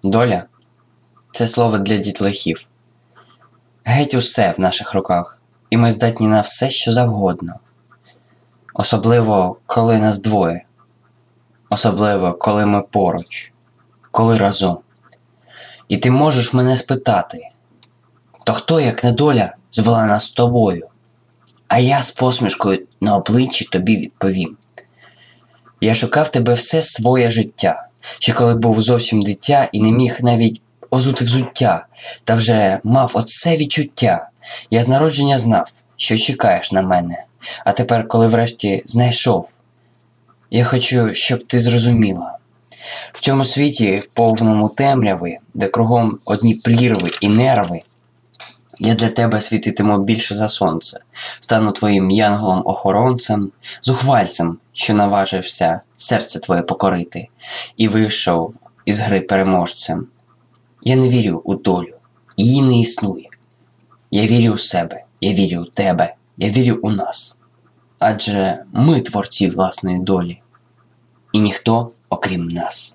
Доля – це слово для дітлахів. Геть усе в наших руках, і ми здатні на все, що завгодно. Особливо, коли нас двоє. Особливо, коли ми поруч, коли разом. І ти можеш мене спитати: то хто, як не доля, звела нас з тобою? А я з посмішкою на обличчі тобі відповім: я шукав тебе все своє життя, ще коли був зовсім дитя і не міг навіть озути взуття, та вже мав оце відчуття. Я з народження знав, що чекаєш на мене, а тепер, коли врешті знайшов, я хочу, щоб ти зрозуміла. В цьому світі, повному темряви, де кругом одні прірви і нерви, я для тебе світитиму більше за сонце, стану твоїм янголом-охоронцем, зухвальцем, що наважився серце твоє покорити, і вийшов із гри переможцем. Я не вірю у долю, її не існує. Я вірю у себе, я вірю у тебе, я вірю у нас. Адже ми творці власної долі, і ніхто окрім нас.